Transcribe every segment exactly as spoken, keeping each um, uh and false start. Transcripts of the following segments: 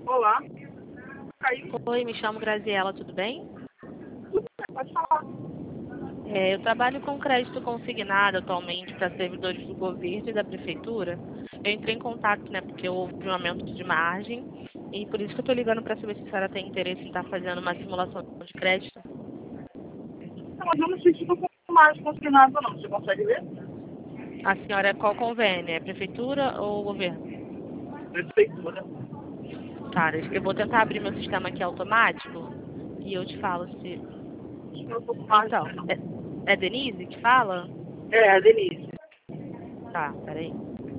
Olá. Aí, Oi, me chamo Graziela, tudo bem? pode falar. É, eu trabalho com crédito consignado atualmente para servidores do governo e da prefeitura. Eu entrei em contato, né, porque houve um aumento de margem e por isso que eu estou ligando para saber se a senhora tem interesse em estar fazendo uma simulação de crédito. Não, mas eu não sei se estou com mais consignado ou não. Você consegue ver? A senhora, qual convênio? É prefeitura ou governo? Prefeitura. Cara, eu vou tentar abrir meu sistema aqui automático e eu te falo se... Acho que eu estou com mais, Então, não. é, é Denise que fala? É, a Denise. Tá, peraí.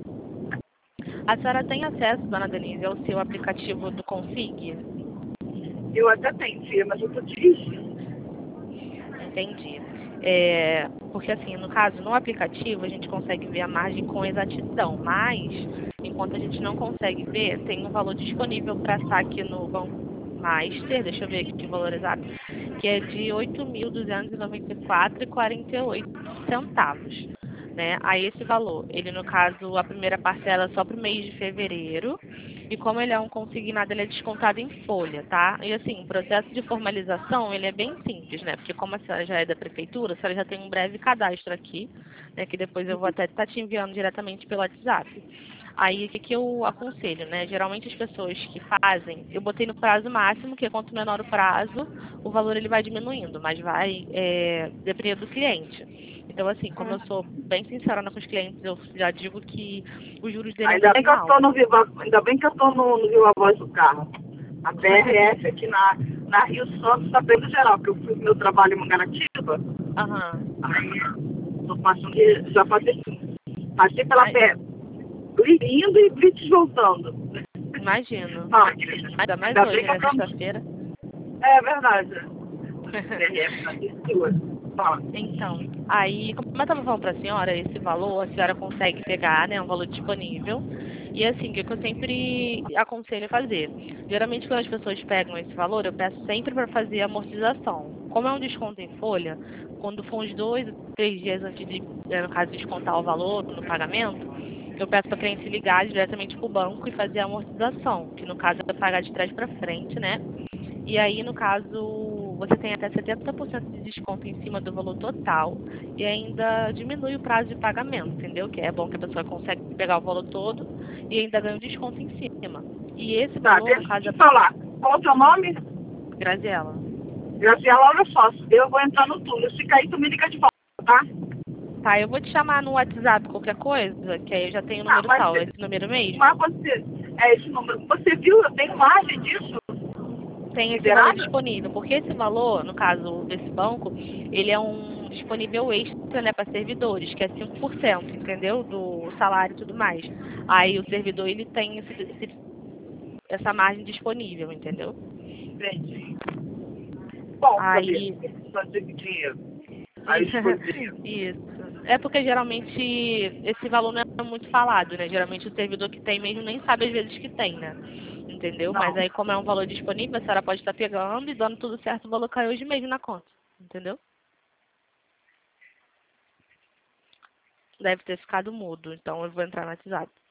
A senhora tem acesso, dona Denise, ao seu aplicativo do Config? Eu até tenho, filha, mas eu estou dirigindo. Entendi. É, porque assim, no caso, no aplicativo a gente consegue ver a margem com exatidão, mas enquanto a gente não consegue ver, tem um valor disponível para saque no Banco Master, deixa eu ver aqui o valor exato, que é de oito mil duzentos e noventa e quatro reais e quarenta e oito centavos. Né? Aí esse valor, ele no caso, a primeira parcela é só para o mês de fevereiro, e como ele é um consignado, ele é descontado em folha, tá? E assim, o processo de formalização, ele é bem simples, né? Porque como a senhora já é da prefeitura, a senhora já tem um breve cadastro aqui, né? Que depois eu vou até estar te enviando diretamente pelo WhatsApp. Aí, o que, que eu aconselho, né? Geralmente as pessoas que fazem, eu botei no prazo máximo, que quanto menor o prazo, o valor ele vai diminuindo, mas vai é, depender do cliente. Então, assim, como eu sou bem sincera com os clientes, eu já digo que os juros dele é um Ainda bem que pouquinho eu estou alto. no Viva, ainda bem que eu estou no, no Viva Voz do carro. A B R F aqui na, na Rio Santos está bem no geral, porque eu fui pro meu trabalho em Mangaratiba. Aham. Aí, estou passando, já passei, passei pela Ai, pé, indo e Blitz voltando. imagino. Ah, Ainda mais ainda bem hoje, que eu né? tô... Sexta-feira. É verdade. B R F na Rio. Fala. Então, aí, como eu estava falando para a senhora, esse valor, a senhora consegue pegar, né? Um valor disponível. E assim, o que eu sempre aconselho a fazer? Geralmente, quando as pessoas pegam esse valor, eu peço sempre para fazer a amortização. Como é um desconto em folha, quando for uns dois, três dias antes de, no caso, descontar o valor no pagamento, eu peço para a cliente se ligar diretamente para o banco e fazer a amortização, que no caso é pagar de trás para frente, né? E aí, no caso, você tem até setenta por cento de desconto em cima do valor total e ainda diminui o prazo de pagamento, entendeu? Que é bom que a pessoa consegue pegar o valor todo e ainda ganha um desconto em cima. E esse Tá, valor, no deixa eu caso, te é falar. Qual o seu nome? Graziela. Graciela, olha só. Eu vou entrar no túnel. Se cair, tu me liga de volta, tá? Tá, eu vou te chamar no WhatsApp qualquer coisa, que aí eu já tenho o Tá, número mas, salvo, é esse número mas mesmo? você... É esse número. Você viu? Eu tenho margem disso? Tem esse valor Liberada? disponível, porque esse valor, no caso desse banco, ele é um disponível extra, né, para servidores, que é cinco por cento, entendeu? Do salário e tudo mais. Aí o servidor, ele tem esse, esse- essa margem disponível, entendeu? Entendi. Bom saber. Aí, Só dizer dinheiro. Aí eu poderia. isso. É porque geralmente esse valor não é muito falado, né? Geralmente o servidor que tem mesmo nem sabe às vezes que tem, né? Entendeu? Mas Não. aí como é um valor disponível, a senhora pode estar pegando e dando tudo certo, o valor cai hoje mesmo na conta. Entendeu? Deve ter ficado mudo, então eu vou entrar no WhatsApp.